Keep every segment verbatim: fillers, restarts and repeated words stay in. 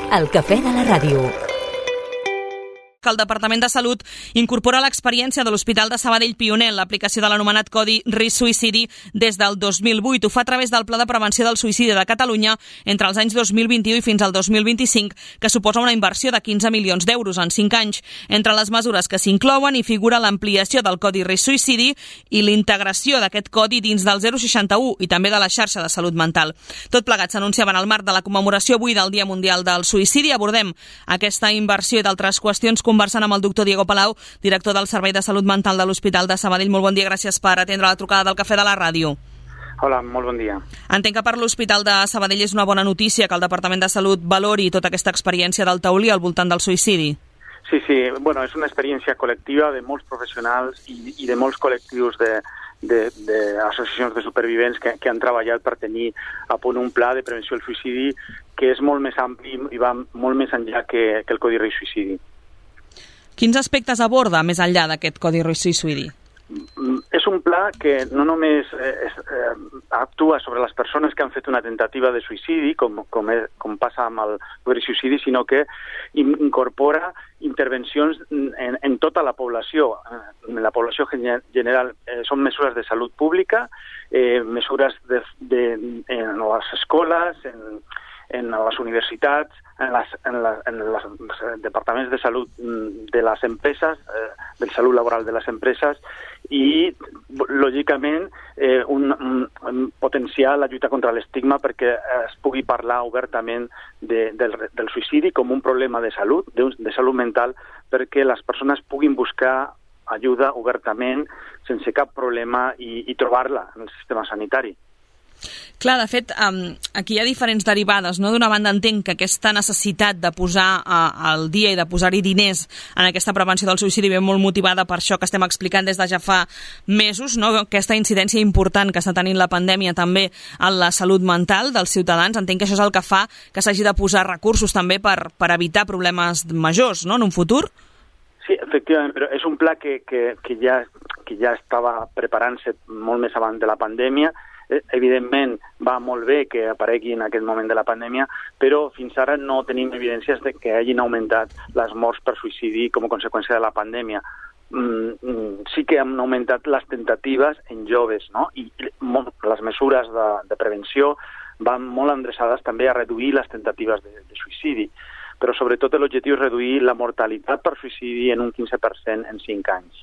El cafè de la ràdio. Que el Departament de Salut incorpora l'experiència de l'Hospital de Sabadell pioner en l'aplicació de l'anomenat Codi Risc Suïcidi des del dos mil vuit. Ho fa a través del Pla de Prevenció del Suïcidi de Catalunya entre els anys dos mil vint-i-u i fins al dos mil vint-i-cinc, que suposa una inversió de quinze milions d'euros en cinc anys. Entre les mesures que s'inclouen hi figura l'ampliació del Codi Risc Suïcidi i l'integració d'aquest codi dins del zero seixanta u i també de la xarxa de salut mental. Tot plegat s'anunciava en el marc de la commemoració avui del Dia Mundial del Suïcidi. Abordem aquesta inversió i d'altres qüestions conversant amb el doctor Diego Palau, director del Servei de Salut Mental de l'Hospital de Sabadell. Molt bon dia, gràcies per atendre la trucada del Cafè de la Ràdio. Hola, molt bon dia. Entenc que per l'Hospital de Sabadell és una bona notícia que el Departament de Salut valori tota aquesta experiència del taulí al voltant del suïcidi. Sí, sí, bueno, és una experiència col·lectiva de molts professionals i, i de molts col·lectius de, de, de associacions de supervivents que, que han treballat per tenir a punt un pla de prevenció del suïcidi que és molt més ampli i va molt més enllà que, que el Codi Risc Suïcidi. Quins aspectes aborda més enllà d'aquest Codi Risc Suïcidi? És un pla que no només eh, eh, actua sobre les persones que han fet una tentativa de suïcidi, com, com, és, com passa amb el Codi Risc Suïcidi, sinó que incorpora intervencions en, en tota la població. En la població general eh, són mesures de salut pública, eh, mesures de, de, en les escoles, en, en les universitats, en els en la, en els departaments de salut de les empreses, eh, de salut laboral de les empreses i, lògicament, eh, un, un potenciar la lluita contra l'estigma perquè es pugui parlar obertament de, del, del suïcidi com un problema de salut, de, de salut mental, perquè les persones puguin buscar ajuda obertament, sense cap problema, i, i trobar-la en el sistema sanitari. Clar, de fet, um, aquí hi ha diferents derivades, no? D'una banda entenc que aquesta necessitat de posar uh, al dia i de posar-hi diners en aquesta prevenció del suïcidi ve molt motivada per això que estem explicant des de ja fa mesos, no? Aquesta incidència important que està tenint la pandèmia també en la salut mental dels ciutadans. Entenc que això és el que fa que s'hagi de posar recursos també per, per evitar problemes majors, no?, en un futur. Sí, efectivament, però és un pla que, que, que, ja, que ja estava preparant-se molt més abans de la pandèmia. Evidentment, va molt bé que aparegui en aquest moment de la pandèmia, però fins ara no tenim evidències de que hagin augmentat les morts per suïcidi com a conseqüència de la pandèmia. Mm, sí que han augmentat les tentatives en joves, no? I les mesures de, de prevenció van molt endreçades també a reduir les tentatives de, de suïcidi, però sobretot l'objectiu és reduir la mortalitat per suïcidi en un quinze per cent en cinc anys.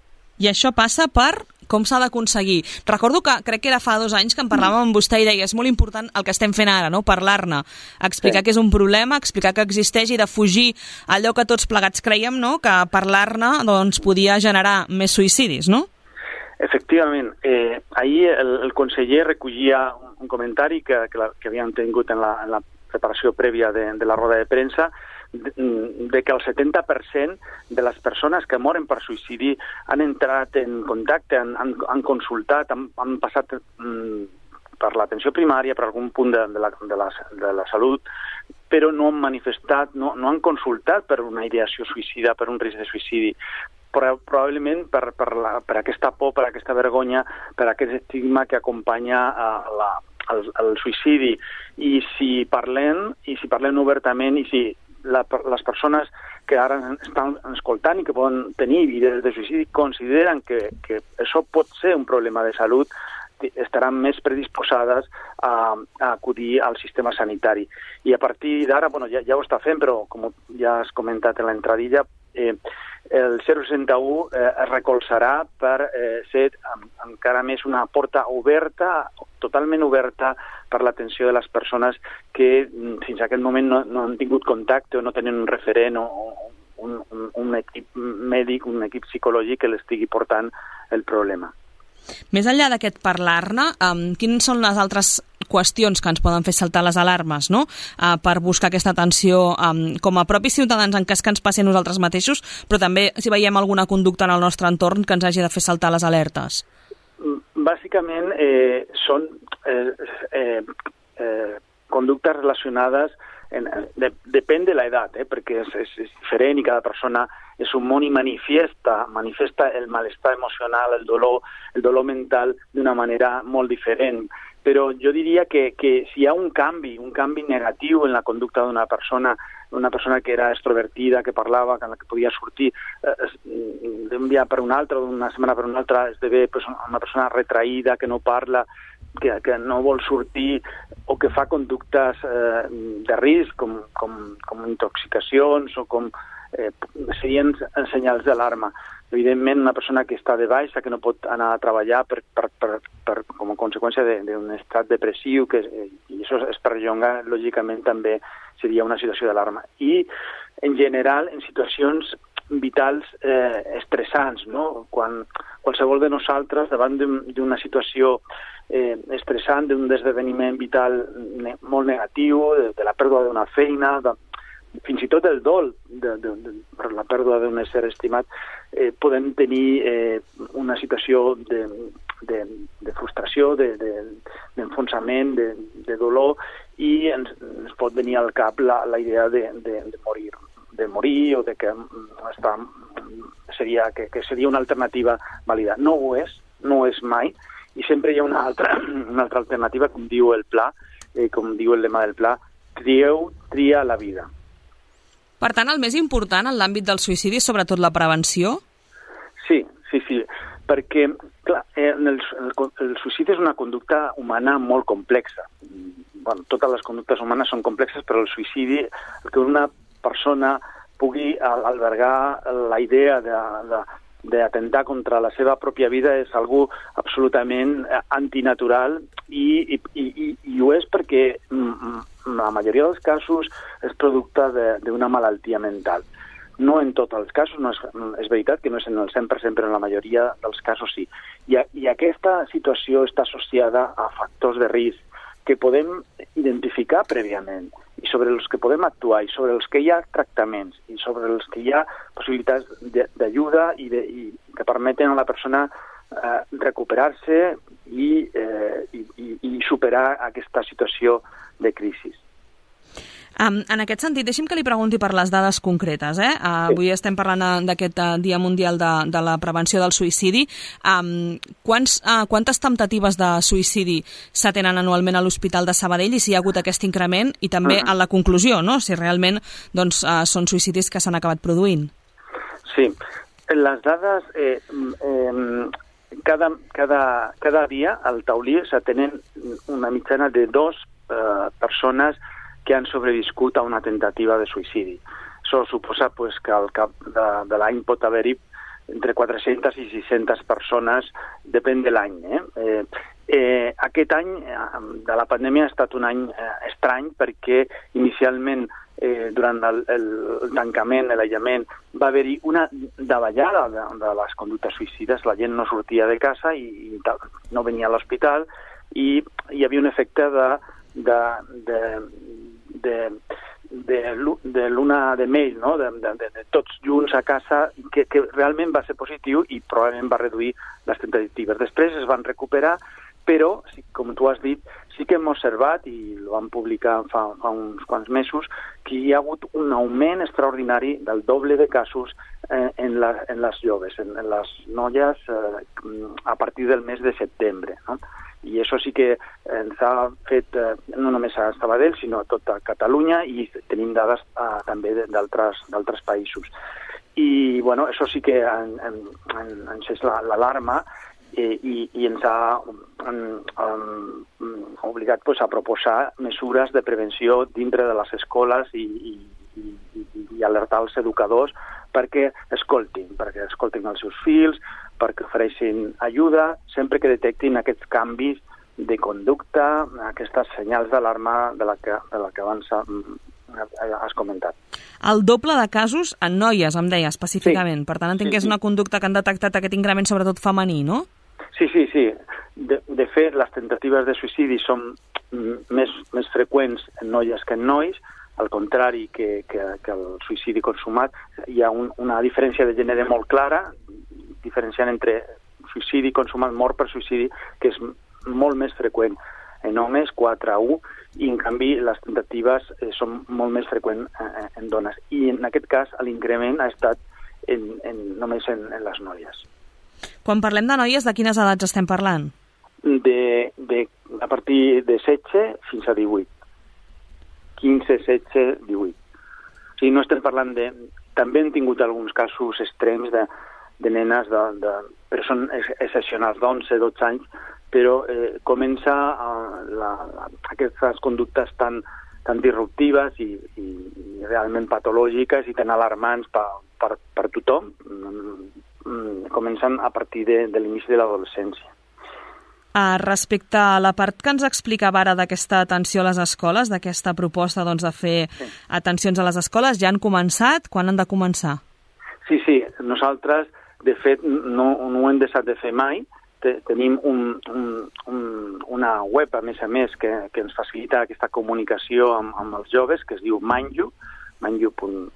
I això passa per com s'ha d'aconseguir. Recordo que crec que era fa dos anys que en parlàvem amb vostè i deia és molt important el que estem fent ara, no? Parlar-ne, explicar sí. que és un problema, explicar que existeix i defugir allò que tots plegats creiem, no? Que parlar-ne doncs, podia generar més suïcidis, no? Efectivament. Eh, ahir el, el conseller recollia un, un comentari que, que, la, que havíem tingut en la, en la preparació prèvia de, de la roda de premsa, de, de que el setanta per cent de les persones que moren per suïcidi han entrat en contacte, han, han, han consultat, han, han passat mm, per l'atenció primària, per algun punt de, de, la, de, la, de la salut, però no han manifestat, no, no han consultat per una ideació suïcida, per un risc de suïcidi. Però probablement per, per, la, per aquesta por, per aquesta vergonya, per aquest estigma que acompanya a la, el, el suïcidi. I si parlem, i si parlem obertament, i si la, les persones que ara estan escoltant i que poden tenir idees de suïcidi consideren que, que això pot ser un problema de salut, estaran més predisposades a, a acudir al sistema sanitari. I a partir d'ara, bueno, ja, ja ho està fent, però com ja has comentat en l'entradilla, eh, el zero seixanta u eh, es recolzarà per eh, ser encara més una porta oberta, totalment oberta per l'atenció de les persones que fins a aquest moment no, no han tingut contacte o no tenen un referent o un, un, un equip mèdic, un equip psicològic que l'estigui portant el problema. Més enllà d'aquest parlar-ne, um, quines són les altres qüestions que ens poden fer saltar les alarmes, no? Uh, per buscar aquesta atenció um, com a propis ciutadans en cas que ens passi a nosaltres mateixos, però també si veiem alguna conducta en el nostre entorn que ens hagi de fer saltar les alertes? Bàsicament eh, són eh, eh, eh, conductes relacionades En, de, depèn de l'edat, eh, perquè és, és, és diferent i cada persona és un món i manifesta, manifesta el malestar emocional, el dolor, el dolor mental d'una manera molt diferent. però jo diria que, que si hi ha un canvi, un canvi negatiu en la conducta d'una persona, una persona que era extrovertida, que parlava, que, que podia sortir eh, d'un dia per un altre, d'una setmana per una altra, esdevé pues, una persona retraïda, que no parla, que, que no vol sortir, o que fa conductes eh, de risc, com, com, com intoxicacions, o com eh, serien senyals d'alarma. Evidentment, una persona que està de baixa, que no pot anar a treballar per, per, per, per, com a conseqüència d'un estat depressiu, que, i això es perllonga, lògicament, també seria una situació d'alarma. I, en general, en situacions vitals eh, estressants, no? Quan qualsevol de nosaltres, davant d'una situació eh, estressant, d'un esdeveniment vital ne molt negatiu, de, de la pèrdua d'una feina, de, fins i tot el dol de, de, de, per la pèrdua d'un ésser estimat, eh, podem tenir eh, una situació de, de, de frustració, d'enfonsament, de, de, de dolor, i ens, ens pot venir al cap la, la idea de, de, de morir de morir o de que, està, seria, que, que seria una alternativa vàlida. No ho és, no ho és mai, i sempre hi ha una altra, una altra alternativa, com diu el pla, eh, com diu el lema del pla, trieu, tria la vida. Per tant, el més important en l'àmbit del suïcidi és sobretot la prevenció? Sí, sí, sí, perquè clar, el, el, el suïcidi és una conducta humana molt complexa. Bueno, totes les conductes humanes són complexes, però el suïcidi, el que una persona pugui albergar la idea de, de, d'atentar contra la seva pròpia vida és algo absolutament antinatural i, i, i, i ho és perquè en la majoria dels casos és producte d'una malaltia mental. No en tots els casos, no és, és veritat que no és en el cent per cent, però en la majoria dels casos sí. I, i aquesta situació està associada a factors de risc que podem identificar prèviament i sobre els que podem actuar i sobre els que hi ha tractaments i sobre els que hi ha possibilitats d'ajuda i, de, i que permeten a la persona eh, recuperar-se i, eh, i, i, i superar aquesta situació de crisi. Um, en aquest sentit, deixi'm que li pregunti per les dades concretes. Eh? Uh, sí. Avui estem parlant d'aquest uh, Dia Mundial de, de la Prevenció del Suïcidi. Um, quants, uh, quantes temptatives de suïcidi s'atenen anualment a l'Hospital de Sabadell i si hi ha hagut aquest increment i també uh-huh. en la conclusió, no? Si realment doncs, uh, són suïcidis que s'han acabat produint? Sí. Les dades... Eh, eh, cada, cada, cada dia al taulí s'atenen una mitjana de dos eh, persones que han sobreviscut a una tentativa de suïcidi. Això suposa pues, que al cap de, de l'any pot haver-hi entre quatre-centes i sis-centes persones, depèn de l'any. Eh? Eh, eh, aquest any de la pandèmia ha estat un any eh, estrany perquè inicialment eh, durant el, el, el tancament, l'aïllament, va haver-hi una davallada de, de les conductes suïcides, la gent no sortia de casa i, i no venia a l'hospital i hi havia un efecte de, de, de de, de, de l'una de mail, no? de, de, de tots junts a casa, que, que realment va ser positiu i probablement va reduir les tentatives. Després es van recuperar, però, com tu has dit, sí que hem observat, i ho vam publicar fa, fa uns quants mesos, que hi ha hagut un augment extraordinari del doble de casos eh, en, la, en les joves, en, en les noies, eh, a partir del mes de setembre, no? I això sí que ens ha fet eh, no només a Sabadell, sinó a tota Catalunya i tenim dades eh, també d'altres països. I, bueno, això sí que en, en, en, ens és l'alarma eh, i, i ens ha en, en, obligat pues, a proposar mesures de prevenció dintre de les escoles i, i, i, i alertar els educadors perquè escoltin, perquè escoltin els seus fills, perquè ofereixin ajuda sempre que detectin aquests canvis de conducta, aquestes senyals d'alarma de la que, de la que abans has comentat. El doble de casos en noies, em deia específicament. Sí. Per tant, entenc sí, que és una conducta que han detectat aquest increment sobretot femení, no? Sí, sí, sí. De, de fet, les tentatives de suïcidi són més, més freqüents en noies que en nois, al contrari que, que, que el suïcidi consumat. Hi ha un, una diferència de gènere molt clara, diferenciant entre suïcidi consumat, mort per suïcidi, que és molt més freqüent en homes, quatre a u, i en canvi les tentatives eh, són molt més freqüents eh, en dones. I en aquest cas l'increment ha estat en, en, només en, en les noies. Quan parlem de noies, de quines edats estem parlant? de, de, a partir de setze fins a divuit. quinze, setze, divuit. O sigui, no estem parlant de... També hem tingut alguns casos extrems de, de nenes, de, de, però són excepcionals, d'onze, dotze anys, però eh, comença a, la, a, aquestes conductes tan, tan disruptives i, i, i realment patològiques i tan alarmants per, per, per tothom, mm, comencen a partir de, de l'inici de l'adolescència. Uh, respecte a la part que ens explicava ara d'aquesta atenció a les escoles, d'aquesta proposta doncs, de fer sí. atencions a les escoles, ja han començat? Quan han de començar? Sí, sí. Nosaltres, de fet, no, no ho hem deixat de fer mai. Tenim un, un, un, una web, a més a més, que, que ens facilita aquesta comunicació amb, amb els joves, que es diu Manju, manju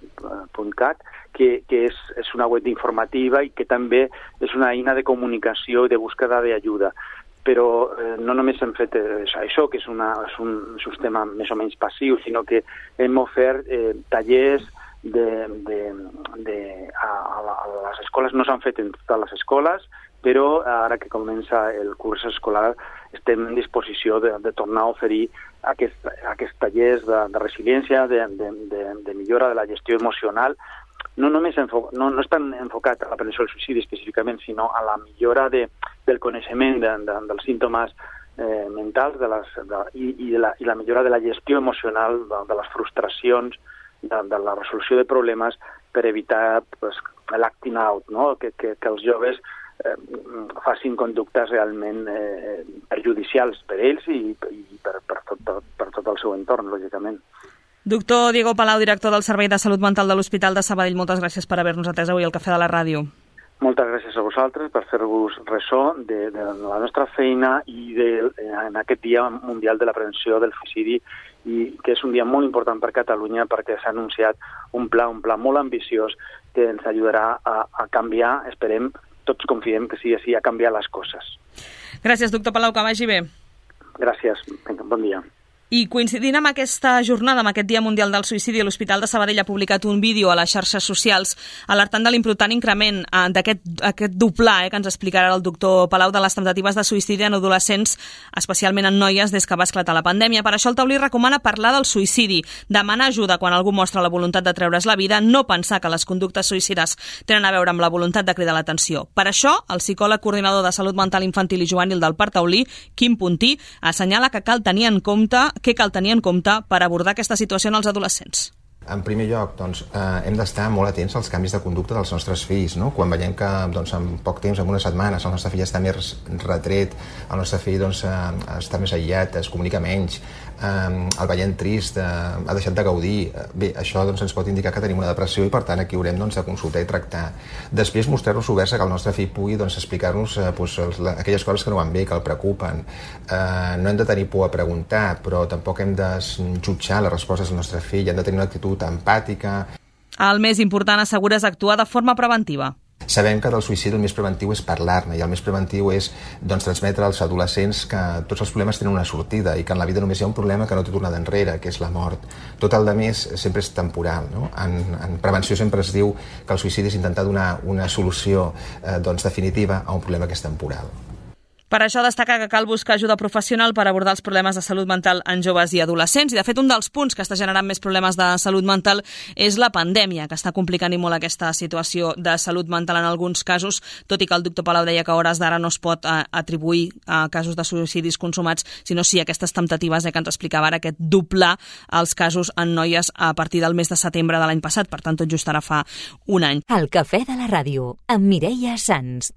punt cat, que, que és, és una web informativa i que també és una eina de comunicació i de búsqueda d'ajuda. Però eh, no només hem fet això, que és, una, és un sistema més o menys passiu, sinó que hem ofert eh, tallers de, de, de, a, a les escoles. No s'han fet en totes les escoles, però ara que comença el curs escolar estem en disposició de, de tornar a oferir aquest, aquests tallers de, de resiliència, de, de, de, de millora de la gestió emocional. No només enfo no, no estan enfocat a la prevenció del suïcidi específicament, sinó a la millora de, del coneixement de, de, dels símptomes eh, mentals de les, de, i, i, de la, i la millora de la gestió emocional, de, de les frustracions, de, de la resolució de problemes per evitar pues, l'acting out, no? que, que, que els joves eh, facin conductes realment eh, perjudicials per ells i, i per, per, tot, per tot el seu entorn, lògicament. Doctor Diego Palau, director del Servei de Salut Mental de l'Hospital de Sabadell, moltes gràcies per haver-nos atès avui al Cafè de la Ràdio. Moltes gràcies a vosaltres per fer-vos ressò de, de la nostra feina i de, en aquest Dia Mundial de la Prevenció del Suïcidi, i que és un dia molt important per Catalunya perquè s'ha anunciat un pla, un pla molt ambiciós que ens ajudarà a, a canviar, esperem, tots confiem que sigui així, a canviar les coses. Gràcies, doctor Palau, que vagi bé. Gràcies, bon dia. I coincidint amb aquesta jornada, amb aquest Dia Mundial del Suïcidi, l'Hospital de Sabadell ha publicat un vídeo a les xarxes socials alertant de l'important increment eh, d'aquest aquest doblar eh, que ens explicarà el doctor Palau de les temptatives de suïcidi en adolescents, especialment en noies, des que va esclatar la pandèmia. Per això el taulí recomana parlar del suïcidi, demanar ajuda quan algú mostra la voluntat de treure's la vida, no pensar que les conductes suïcides tenen a veure amb la voluntat de cridar l'atenció. Per això, el psicòleg coordinador de Salut Mental Infantil i Juvenil del Parc Taulí, Quim Puntí, assenyala que cal tenir en compte què cal tenir en compte per abordar aquesta situació en els adolescents. En primer lloc, doncs, eh, hem d'estar molt atents als canvis de conducta dels nostres fills, no? Quan veiem que doncs, en poc temps, en unes setmanes, el nostre fill està més retret, el nostre fill doncs, eh, està més aïllat, es comunica menys, eh, el veiem trist, eh, ha deixat de gaudir. Bé, això doncs, ens pot indicar que tenim una depressió i per tant aquí haurem doncs, de consultar i tractar. Després mostrar-nos oberts a que el nostre fill pugui doncs, explicar-nos eh, doncs, aquelles coses que no van bé, que el preocupen. Eh, no hem de tenir por a preguntar, però tampoc hem de jutjar les respostes del nostre fill, hem de tenir una actitud empàtica. El més important, assegura, és actuar de forma preventiva. Sabem que del suïcidi el més preventiu és parlar-ne i el més preventiu és doncs, transmetre als adolescents que tots els problemes tenen una sortida i que en la vida només hi ha un problema que no té tornada enrere, que és la mort. Tot el de més sempre és temporal. No? En, en prevenció sempre es diu que el suïcidi és intentar donar una solució eh, doncs, definitiva a un problema que és temporal. Per això destaca que cal buscar ajuda professional per abordar els problemes de salut mental en joves i adolescents. I, de fet, un dels punts que està generant més problemes de salut mental és la pandèmia, que està complicant i molt aquesta situació de salut mental en alguns casos, tot i que el doctor Palau deia que a hores d'ara no es pot eh, atribuir a casos de suïcidis consumats, sinó sí aquestes temptatives eh, que ens explicava ara, aquest doblar els casos en noies a partir del mes de setembre de l'any passat, per tant, tot just ara fa un any. El Cafè de la Ràdio, amb Mireia Sans.